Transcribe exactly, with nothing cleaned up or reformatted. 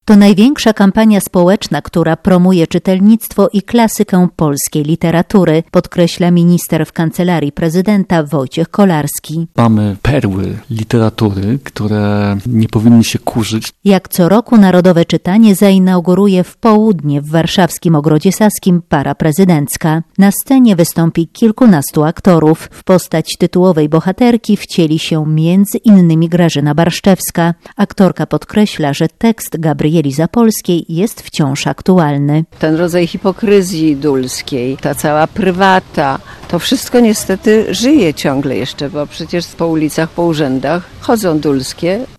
To największa kampania społeczna, która promuje czytelnictwo i klasykę polskiej literatury, podkreśla minister w Kancelarii Prezydenta Wojciech Kolarski. Mamy perły literatury, które nie powinny się kurzyć. Jak co roku Narodowe Czytanie zainauguruje w południe w warszawskim Ogrodzie Saskim para prezydencka. Na scenie wystąpi kilkunastu aktorów. W postać tytułowej bohaterki wcieli się między innymi Grażyna Barszczewska. Aktorka podkreśla, że tekst Gabrieli Zapolskiej jest wciąż aktualny. Ten rodzaj hipokryzji dulskiej, ta cała prywata, to wszystko niestety żyje ciągle jeszcze, bo przecież po ulicach, po urzędach chodzą dulskie.